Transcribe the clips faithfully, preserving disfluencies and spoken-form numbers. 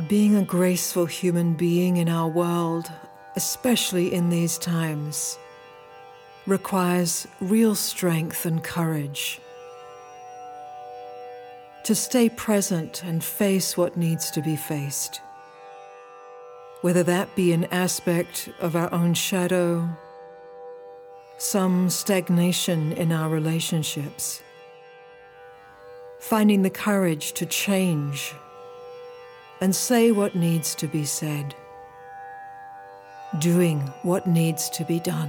Being a graceful human being in our world, especially in these times, requires real strength and courage. To stay present and face what needs to be faced, whether that be an aspect of our own shadow, some stagnation in our relationships, finding the courage to change and say what needs to be said, doing what needs to be done.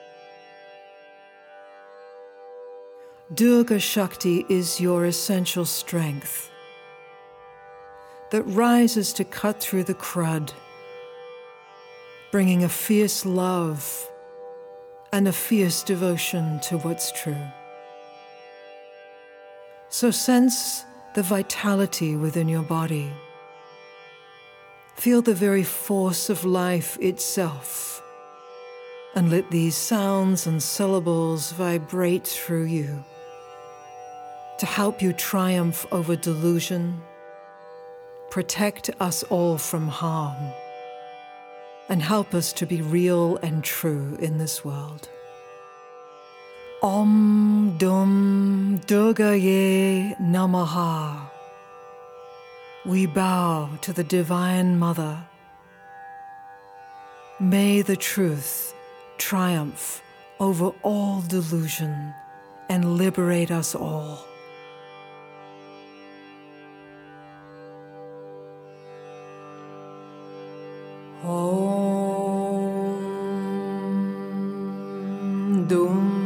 Durga Shakti is your essential strength that rises to cut through the crud, bringing a fierce love and a fierce devotion to what's true. So sense the vitality within your body. Feel the very force of life itself, and let these sounds and syllables vibrate through you to help you triumph over delusion, protect us all from harm, and help us to be real and true in this world. Om Dum Durgaye Namaha. We bow to the Divine Mother. May the truth triumph over all delusion and liberate us all. Om Dum